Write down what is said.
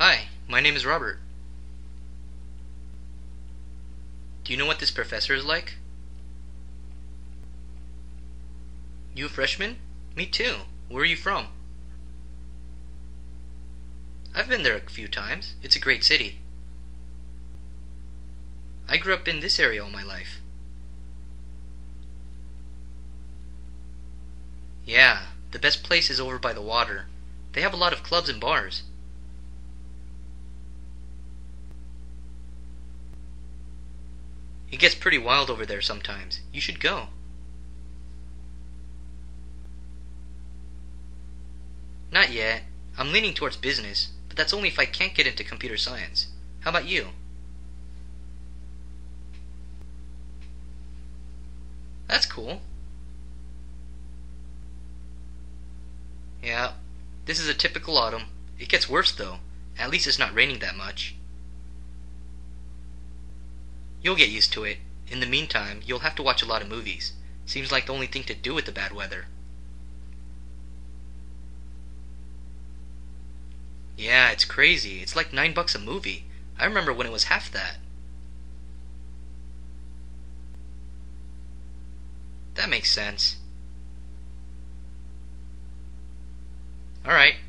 Hi, my name is Robert. Do you know what this professor is like? You a freshman? Me too. Where are you from? I've been there a few times. It's a great city. I grew up in this area all my life. Yeah, the best place is over by the water. They have a lot of clubs and bars. It gets pretty wild over there sometimes. You should go. Not yet. I'm leaning towards business, but that's only if I can't get into computer science. How about you? That's cool. Yeah, this is a typical autumn. It gets worse though. At least it's not raining that much. You'll get used to it. In the meantime, you'll have to watch a lot of movies. Seems like the only thing to do with the bad weather. Yeah, it's crazy. It's like $9 a movie. I remember when it was half that. That makes sense. Alright,